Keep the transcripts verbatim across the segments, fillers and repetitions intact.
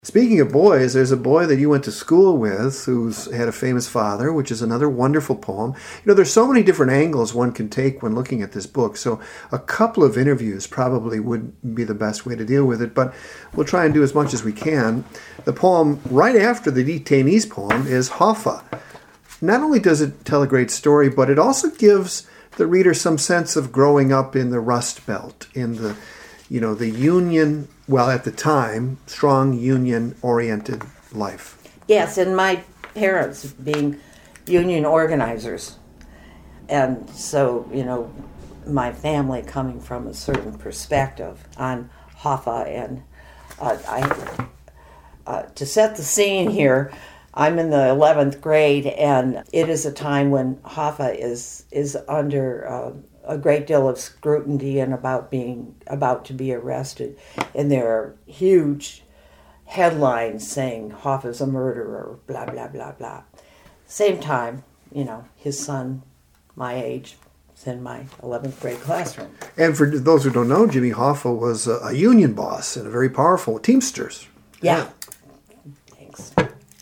Speaking of boys, there's a boy that you went to school with who's had a famous father, which is another wonderful poem. You know, there's so many different angles one can take when looking at this book, so a couple of interviews probably would be the best way to deal with it, but we'll try and do as much as we can. The poem right after the detainees poem is Hoffa. Not only does it tell a great story, but it also gives the reader some sense of growing up in the Rust Belt, in the, you know, the Union, well, at the time, strong Union-oriented life. Yes, and my parents being Union organizers. And so, you know, my family coming from a certain perspective on Hoffa. And uh, I, uh, to set the scene here, I'm in the eleventh grade, and it is a time when Hoffa is is under uh, a great deal of scrutiny and about being about to be arrested, and there are huge headlines saying Hoffa's a murderer, blah blah blah blah. Same time, you know, his son, my age, is in my eleventh grade classroom. And for those who don't know, Jimmy Hoffa was a, a union boss and a very powerful Teamsters. Yeah. yeah. Thanks.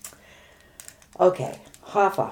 Okay, Hoffa.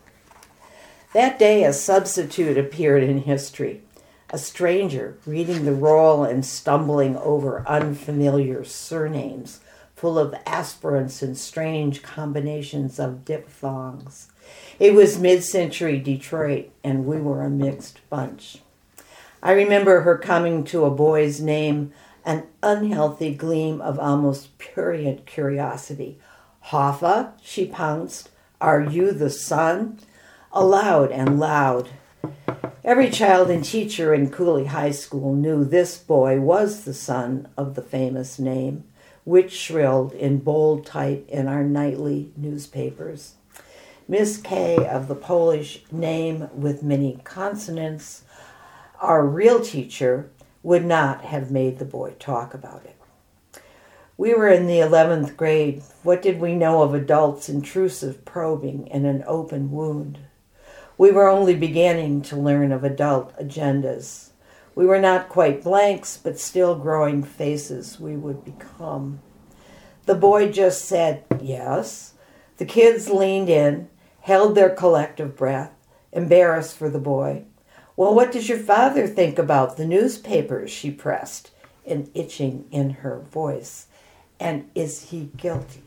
That day a substitute appeared in history, a stranger reading the roll and stumbling over unfamiliar surnames full of aspirants and strange combinations of diphthongs. It was mid-century Detroit, and we were a mixed bunch. I remember her coming to a boy's name, an unhealthy gleam of almost prurient curiosity. Hoffa, she pounced, are you the son? Aloud and loud. Every child and teacher in Cooley High School knew this boy was the son of the famous name, which shrilled in bold type in our nightly newspapers. Miss K of the Polish name with many consonants, our real teacher, would not have made the boy talk about it. We were in the eleventh grade. What did we know of adults' intrusive probing in an open wound? We were only beginning to learn of adult agendas. We were not quite blanks, but still growing faces we would become. The boy just said, yes. The kids leaned in, held their collective breath, embarrassed for the boy. Well, what does your father think about the newspapers? She pressed, an itching in her voice. And is he guilty?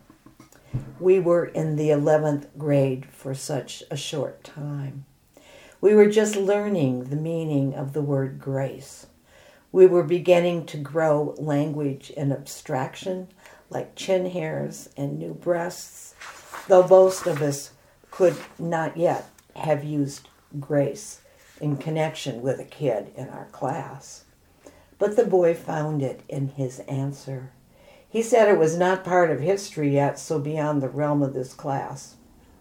We were in the eleventh grade for such a short time. We were just learning the meaning of the word grace. We were beginning to grow language in abstraction, like chin hairs and new breasts, though most of us could not yet have used grace in connection with a kid in our class. But the boy found it in his answer. He said it was not part of history yet, so beyond the realm of this class.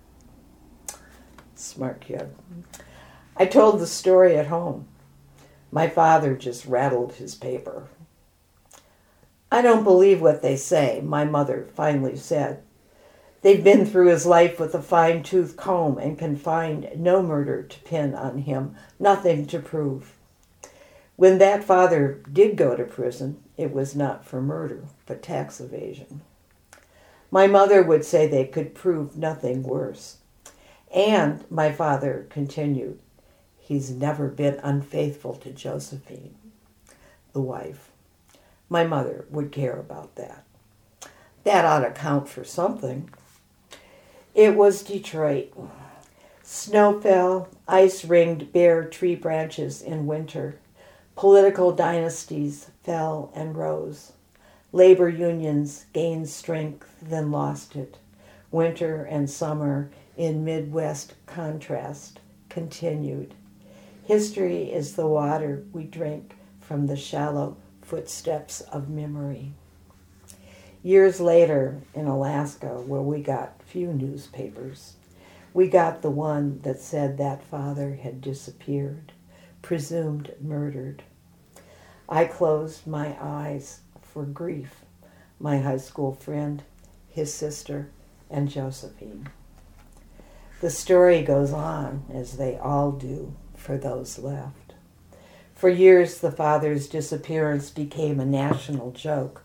Smart kid. I told the story at home. My father just rattled his paper. I don't believe what they say, my mother finally said. They've been through his life with a fine-tooth comb and can find no murder to pin on him, nothing to prove. When that father did go to prison, it was not for murder, but tax evasion. My mother would say they could prove nothing worse. And my father continued, he's never been unfaithful to Josephine, the wife. My mother would care about that. That ought to count for something. It was Detroit. Snow fell, ice ringed bare tree branches in winter. Political dynasties fell and rose. Labor unions gained strength, then lost it. Winter and summer, in Midwest contrast, continued. History is the water we drink from the shallow footsteps of memory. Years later, in Alaska, where we got few newspapers, we got the one that said that father had disappeared, presumed murdered. I closed my eyes for grief, my high school friend, his sister, and Josephine. The story goes on, as they all do, for those left. For years, the father's disappearance became a national joke.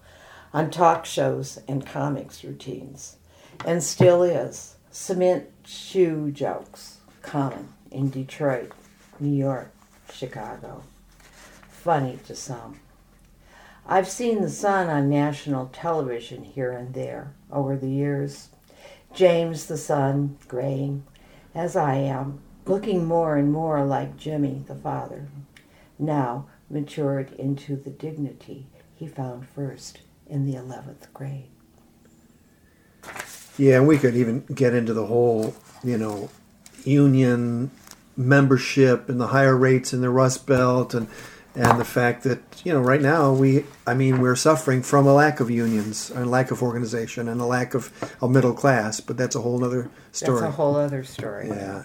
on talk shows and comics routines, and still is. Cement shoe jokes, common in Detroit, New York, Chicago. Funny to some. I've seen the son on national television here and there over the years. James the son, graying, as I am, looking more and more like Jimmy the father, now matured into the dignity he found first in the eleventh grade. Yeah, and we could even get into the whole, you know, union membership and the higher rates in the Rust Belt and and the fact that, you know, right now we, I mean, we're suffering from a lack of unions, a lack of organization, and a lack of a middle class, but that's a whole other story. That's a whole other story. Yeah.